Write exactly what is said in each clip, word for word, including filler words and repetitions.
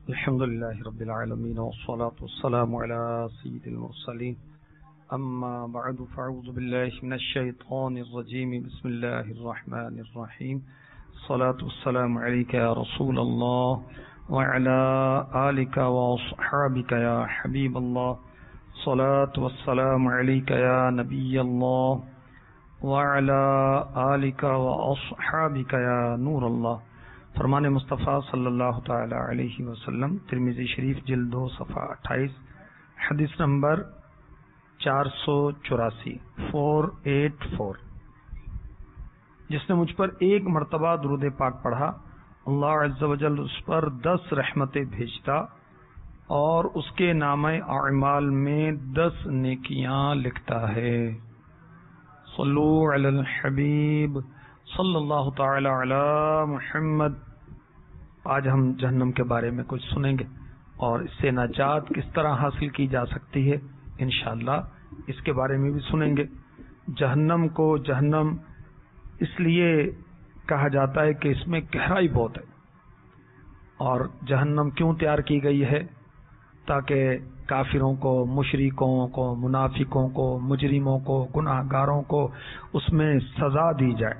الحمد لله رب العالمين والصلاة والسلام على سيد المرسلين أما بعد فأعوذ بالله من الشيطان الرجيم بسم الله الرحمن الرحيم الصلاة والسلام عليك يا رسول الله وعلى آلك وأصحابك يا حبيب الله الصلاة والسلام عليك يا نبي الله وعلى آلك وأصحابك يا نور الله. فرمان مصطفیٰ صلی اللہ تعالی علیہ وسلم ترمذی شریف جلد دو صفحہ اٹھائیس حدیث نمبر چار سو چوراسی فور ایٹ فور. جس نے مجھ پر ایک مرتبہ درود پاک پڑھا اللہ عز و جل اس پر دس رحمتیں بھیجتا اور اس کے نامہ اعمال میں دس نیکیاں لکھتا ہے. صلو علی الحبیب صلی اللہ تعالی علی محمد. آج ہم جہنم کے بارے میں کچھ سنیں گے اور اس سے نجات کس طرح حاصل کی جا سکتی ہے انشاءاللہ اس کے بارے میں بھی سنیں گے. جہنم کو جہنم اس لیے کہا جاتا ہے کہ اس میں گہرائی بہت ہے. اور جہنم کیوں تیار کی گئی ہے؟ تاکہ کافروں کو، مشرکوں کو، منافقوں کو، مجرموں کو، گناہ گاروں کو اس میں سزا دی جائے.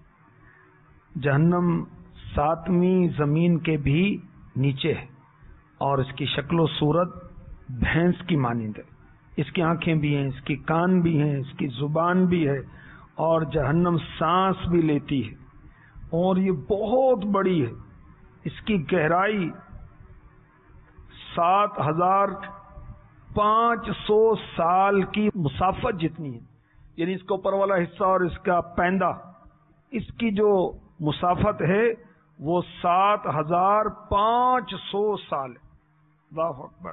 جہنم ساتویں زمین کے بھی نیچے ہے اور اس کی شکل و صورت بھینس کی مانند ہے. اس کی آنکھیں بھی ہیں، اس کی کان بھی ہیں، اس کی زبان بھی ہے اور جہنم سانس بھی لیتی ہے اور یہ بہت بڑی ہے. اس کی گہرائی سات ہزار پانچ سو سال کی مسافت جتنی ہے. یعنی اس کا اوپر والا حصہ اور اس کا پیندہ، اس کی جو مسافت ہے وہ سات ہزار پانچ سو سال ہے. اللہ اکبر.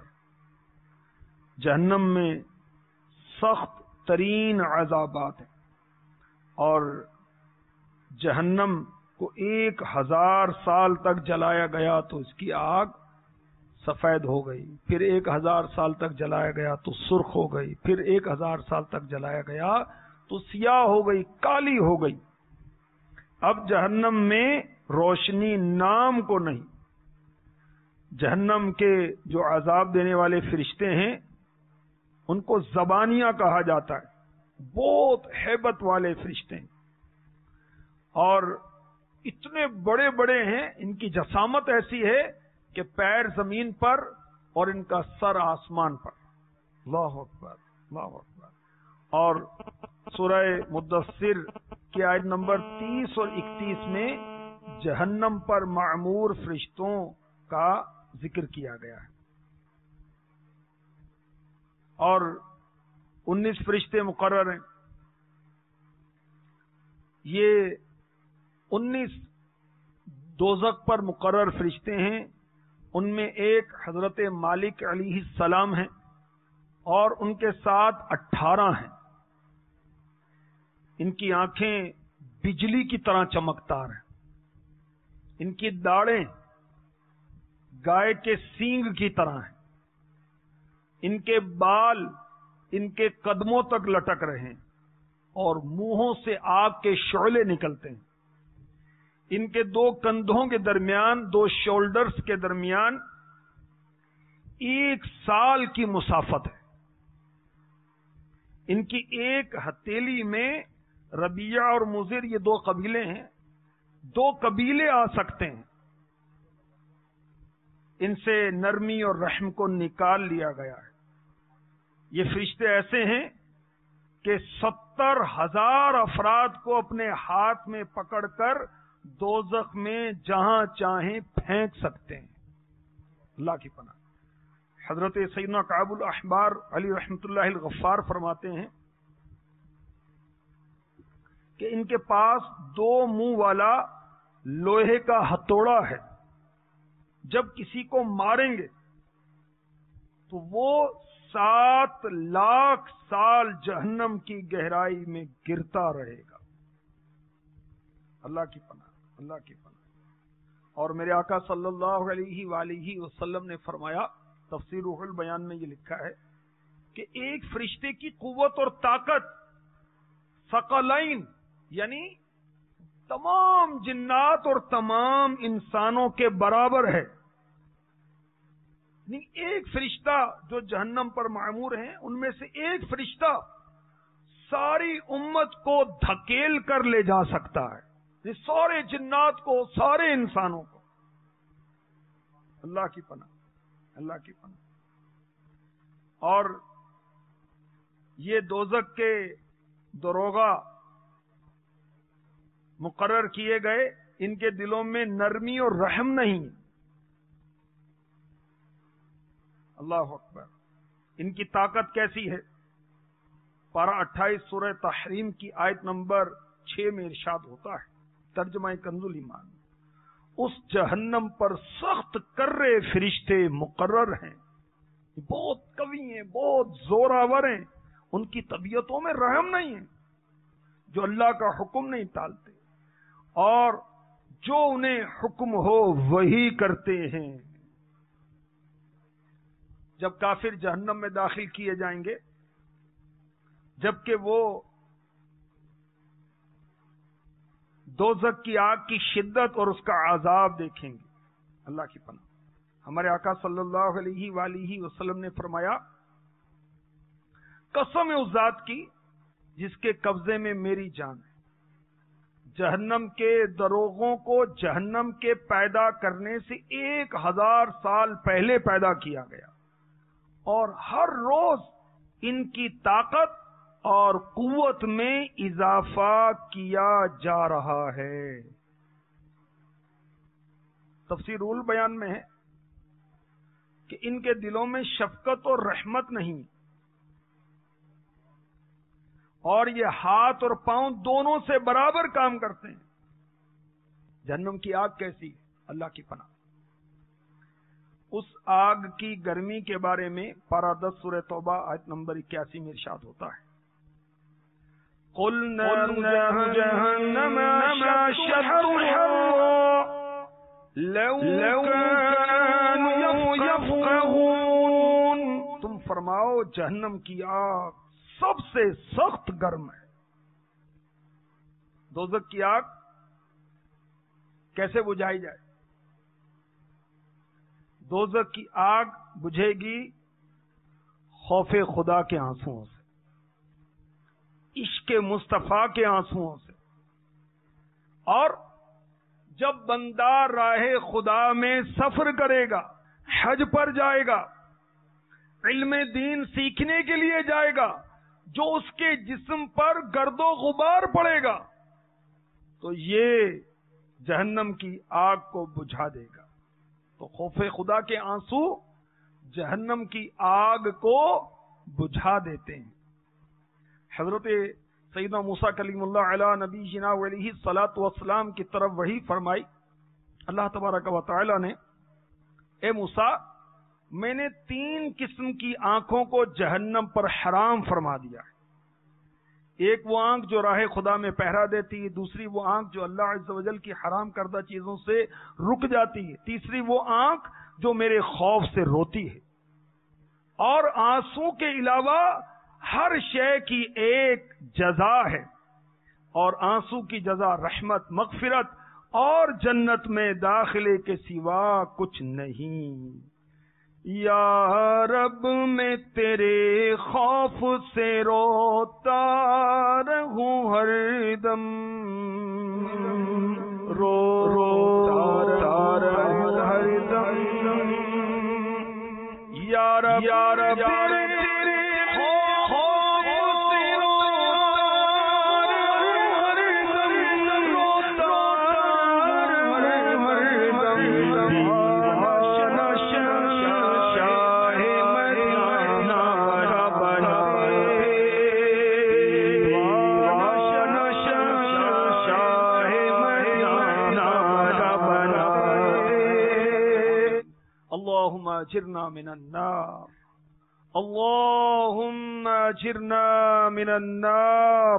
جہنم میں سخت ترین عذابات ہیں اور جہنم کو ایک ہزار سال تک جلایا گیا تو اس کی آگ سفید ہو گئی، پھر ایک ہزار سال تک جلایا گیا تو سرخ ہو گئی، پھر ایک ہزار سال تک جلایا گیا تو سیاہ ہو گئی، کالی ہو گئی. اب جہنم میں روشنی نام کو نہیں. جہنم کے جو عذاب دینے والے فرشتے ہیں ان کو زبانیہ کہا جاتا ہے. بہت ہیبت والے فرشتے ہیں اور اتنے بڑے بڑے ہیں، ان کی جسامت ایسی ہے کہ پیر زمین پر اور ان کا سر آسمان پر. اللہ اکبر اللہ اکبر. اور سورہ مدثر کی آیت نمبر تیس اور اکتیس میں جہنم پر معمور فرشتوں کا ذکر کیا گیا ہے اور انیس فرشتے مقرر ہیں. یہ انیس دوزخ پر مقرر فرشتے ہیں. ان میں ایک حضرت مالک علیہ السلام ہیں اور ان کے ساتھ اٹھارہ ہیں. ان کی آنکھیں بجلی کی طرح چمکدار ہیں. ان کی داڑیں گائے کے سینگ کی طرح ہیں. ان کے بال ان کے قدموں تک لٹک رہے ہیں اور منہوں سے آگ کے شعلے نکلتے ہیں. ان کے دو کندھوں کے درمیان، دو شولڈرز کے درمیان ایک سال کی مسافت ہے. ان کی ایک ہتھیلی میں ربیعہ اور مضر، یہ دو قبیلے ہیں، دو قبیلے آ سکتے ہیں. ان سے نرمی اور رحم کو نکال لیا گیا ہے. یہ فرشتے ایسے ہیں کہ ستر ہزار افراد کو اپنے ہاتھ میں پکڑ کر دوزخ میں جہاں چاہیں پھینک سکتے ہیں. اللہ کی پناہ. حضرت سیدنا کعب الاحبار علی رحمت اللہ الغفار فرماتے ہیں کہ ان کے پاس دو منہ والا لوہے کا ہتھوڑا ہے. جب کسی کو ماریں گے تو وہ سات لاکھ سال جہنم کی گہرائی میں گرتا رہے گا. اللہ کی پناہ اللہ کی پناہ. اور میرے آقا صلی اللہ علیہ وآلہ وسلم نے فرمایا، تفسیر روح البیان میں یہ لکھا ہے کہ ایک فرشتے کی قوت اور طاقت ثقلین یعنی تمام جنات اور تمام انسانوں کے برابر ہے. ایک فرشتہ جو جہنم پر معمور ہیں ان میں سے ایک فرشتہ ساری امت کو دھکیل کر لے جا سکتا ہے، یہ سارے جنات کو، سارے انسانوں کو۔ اللہ کی پناہ، اللہ کی پناہ۔ اور یہ دوزخ کے دروغہ مقرر کیے گئے، ان کے دلوں میں نرمی اور رحم نہیں۔ اللہ اکبر، ان کی طاقت کیسی ہے؟ پارہ اٹھائیس سورہ تحریم کی آیت نمبر چھ میں ارشاد ہوتا ہے، ترجمہ کنز الایمان، اس جہنم پر سخت کرے فرشتے مقرر ہیں، بہت قوی ہیں، بہت زوراور ہیں، ان کی طبیعتوں میں رحم نہیں ہے، جو اللہ کا حکم نہیں ٹالتے اور جو انہیں حکم ہو وہی کرتے ہیں۔ جب کافر جہنم میں داخل کیے جائیں گے، جبکہ وہ دوزخ کی آگ کی شدت اور اس کا عذاب دیکھیں گے۔ اللہ کی پناہ، ہمارے آقا صلی اللہ علیہ وآلہ وسلم نے فرمایا، قسم ہے اس ذات کی جس کے قبضے میں میری جان ہے، جہنم کے دروغوں کو جہنم کے پیدا کرنے سے ایک ہزار سال پہلے پیدا کیا گیا، اور ہر روز ان کی طاقت اور قوت میں اضافہ کیا جا رہا ہے۔ تفسیر البیان میں ہے کہ ان کے دلوں میں شفقت اور رحمت نہیں، اور یہ ہاتھ اور پاؤں دونوں سے برابر کام کرتے ہیں۔ جہنم کی آگ کیسی ہے؟ اللہ کی پناہ۔ اس آگ کی گرمی کے بارے میں پارہ دس سورہ توبہ آیت نمبر اکیاسی میں ارشاد ہوتا ہے، قُلْ نَارُ جَهَنَّمَ أَشَدُّ حَرًّا لَوْ كَانُوا يَفْقَهُونَ، تم فرماؤ جہنم کی آگ سب سے سخت گرم ہے۔ دوزخ کی آگ کیسے بجھائی جائے؟ دوزخ کی آگ بجھے گی خوف خدا کے آنسوؤں سے، عشق مصطفیٰ کے آنسوؤں سے، اور جب بندہ راہ خدا میں سفر کرے گا، حج پر جائے گا، علم دین سیکھنے کے لیے جائے گا، جو اس کے جسم پر گرد و غبار پڑے گا تو یہ جہنم کی آگ کو بجھا دے گا۔ تو خوف خدا کے آنسو جہنم کی آگ کو بجھا دیتے ہیں۔ حضرت سیدنا موسیٰ کلیم اللہ علیہ نبی جنا علیہ الصلاۃ والسلام کی طرف وحی فرمائی، اللہ تبارک و تعالی نے، اے موسیٰ، میں نے تین قسم کی آنکھوں کو جہنم پر حرام فرما دیا ہے۔ ایک وہ آنکھ جو راہ خدا میں پہرا دیتی ہے، دوسری وہ آنکھ جو اللہ عز و جل کی حرام کردہ چیزوں سے رک جاتی ہے، تیسری وہ آنکھ جو میرے خوف سے روتی ہے۔ اور آنسو کے علاوہ ہر شے کی ایک جزا ہے، اور آنسو کی جزا رحمت، مغفرت اور جنت میں داخلے کے سوا کچھ نہیں۔ یا رب میں تیرے خوف سے روتا رہوں ہر دم، رو روتا رہوں ہر دم، یا رب یا رب تیرے خوف سے روتا رہوں ہر دم، روتا رہوں ہر دم، اللهم اجرنا من النار، اللهم اجرنا من النار،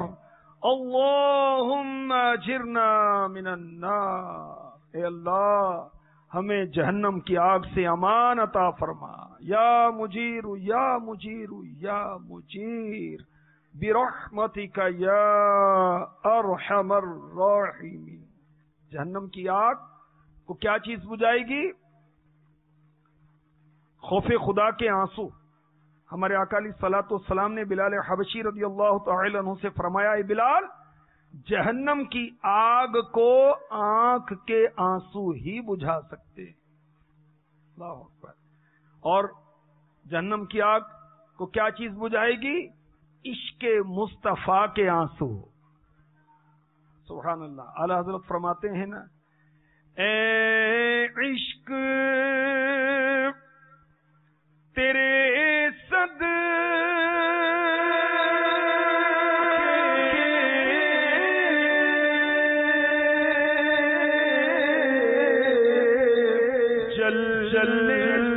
اللهم اجرنا من النار۔ اے اللہ ہمیں جہنم کی آگ سے امان عطا فرما، یا مجیر یا مجیر یا مجیر، برحمتک یا ارحم الراحمین۔ جہنم کی آگ کو کیا چیز بجھائے گی؟ خوف خدا کے آنسو. ہمارے آقا علیہ الصلوۃ والسلام نے بلال حبشی رضی اللہ تعالی عنہ سے فرمایا، اے بلال، جہنم کی آگ کو آنکھ کے آنسو ہی بجھا سکتے. اللہ اکبر. اور جہنم کی آگ کو کیا چیز بجھائے گی؟ عشق مصطفیٰ کے آنسو. سبحان اللہ. اعلی حضرت فرماتے ہیں نا، اے عشق تیرے صد جل جل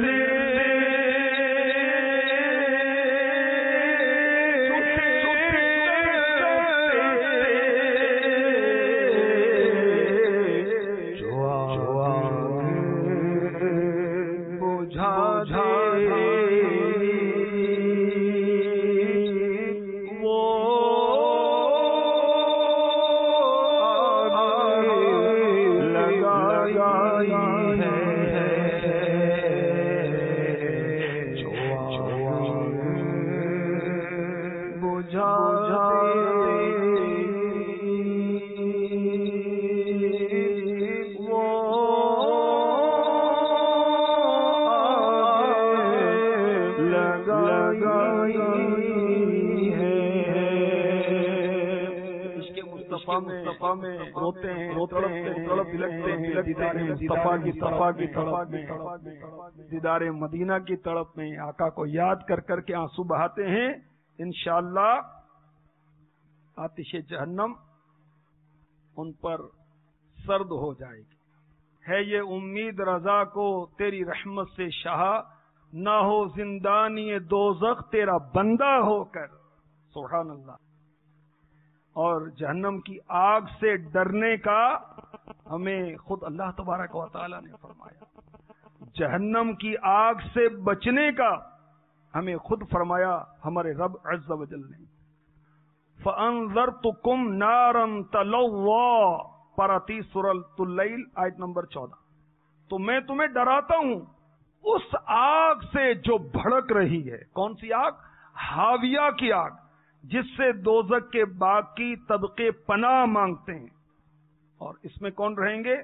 روتے ہیں، تڑپ لگتے ہیں دیدار مصطفیٰ کی صفا کی تڑپ میں، دیدار مدینہ کی تڑپ میں آقا کو یاد کر کر کے آنسو بہاتے ہیں. انشاءاللہ آتش جہنم ان پر سرد ہو جائے گی. ہے یہ امید رضا کو تیری رحمت سے شاہ، نہ ہو زندانی دوزخ تیرا بندہ ہو کر. سبحان اللہ. اور جہنم کی آگ سے ڈرنے کا ہمیں خود اللہ تبارک و تعالی نے فرمایا. جہنم کی آگ سے بچنے کا ہمیں خود فرمایا ہمارے رب عز و جل نے. فَأَنذَرْتُكُمْ نَارًا تَلَوَّا پارہ سورۃ اللیل آیت نمبر چودہ. تو میں تمہیں ڈراتا ہوں اس آگ سے جو بھڑک رہی ہے. کون سی آگ؟ ہاویہ کی آگ، جس سے دوزخ کے باقی طبقے پناہ مانگتے ہیں. اور اس میں کون رہیں گے؟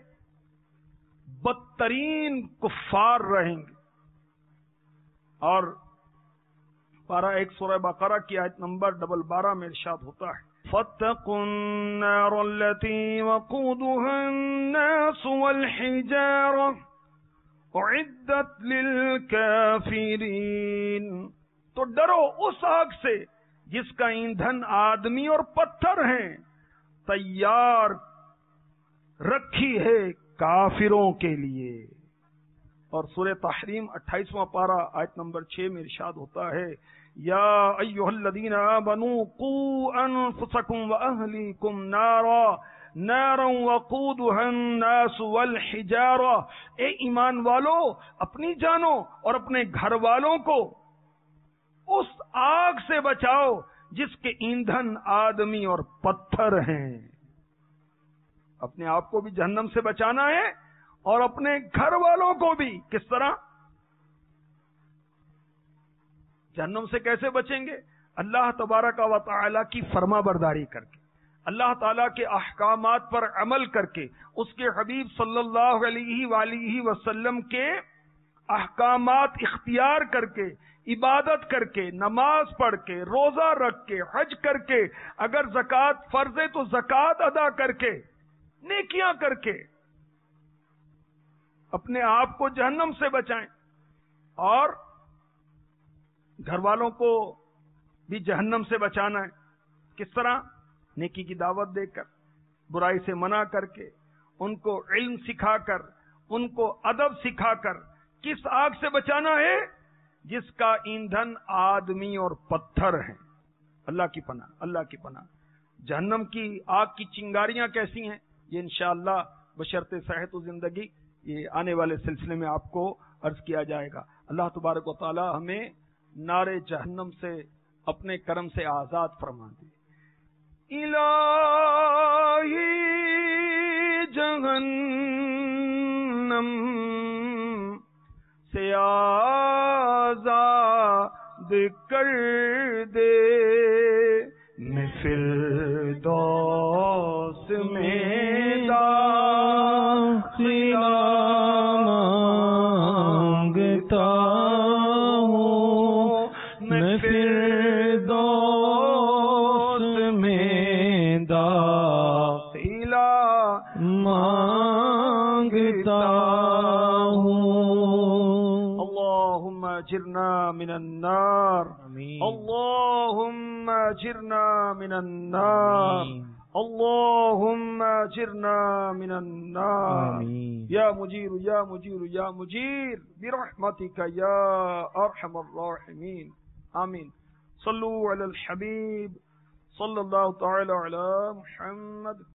بدترین کفار رہیں گے. اور پارہ ایک سورہ بقرہ کی آیت نمبر ڈبل بارہ میں ارشاد ہوتا ہے، فَاتَّقُوا النَّارَ الَّتِي وَقُودُهَا النَّاسُ وَالْحِجَارَةُ أُعِدَّتْ لِلْكَافِرِينَ. تو ڈرو اس آگ سے جس کا ایندھن آدمی اور پتھر ہیں، تیار رکھی ہے کافروں کے لیے. اور سورہ تحریم اٹھائیسواں پارہ آیت نمبر چھ میں ارشاد ہوتا ہے، یا ایھا الذین آمنوا قوا انفسکم واہلیکم نارا نارا وقودها الناس والحجارہ. اے ایمان والو، اپنی جانوں اور اپنے گھر والوں کو اس آگ سے بچاؤ جس کے ایندھن آدمی اور پتھر ہیں. اپنے آپ کو بھی جہنم سے بچانا ہے اور اپنے گھر والوں کو بھی. کس طرح؟ جہنم سے کیسے بچیں گے؟ اللہ تبارک و تعالی کی فرما برداری کر کے، اللہ تعالی کے احکامات پر عمل کر کے، اس کے حبیب صلی اللہ علیہ وآلہ وسلم کے احکامات اختیار کر کے، عبادت کر کے، نماز پڑھ کے، روزہ رکھ کے، حج کر کے، اگر زکوٰۃ فرض ہے تو زکوٰۃ ادا کر کے، نیکیاں کر کے اپنے آپ کو جہنم سے بچائیں اور گھر والوں کو بھی جہنم سے بچانا ہے. کس طرح؟ نیکی کی دعوت دے کر، برائی سے منع کر کے، ان کو علم سکھا کر، ان کو ادب سکھا کر. کس آگ سے بچانا ہے؟ جس کا ایندھن آدمی اور پتھر ہیں. اللہ کی پناہ، اللہ کی پناہ. جہنم کی آگ کی چنگاریاں کیسی ہیں یہ انشاءاللہ بشرط صحت و زندگی یہ آنے والے سلسلے میں آپ کو عرض کیا جائے گا. اللہ تبارک و تعالی ہمیں نار جہنم سے اپنے کرم سے آزاد فرما دے. الہی جہنم سے کر دے میں فردوس میں داخلہ مانگتا ہوں میں فردوس میں داخلہ مانگتا اللهم اجرنا من النار اللهم اجرنا من النار اللهم اجرنا من النار یا مجیر یا مجیر یا مجیر برحمتک یا ارحم الراحمین آمین صلو علی الحبیب صلی اللہ تعالی علی محمد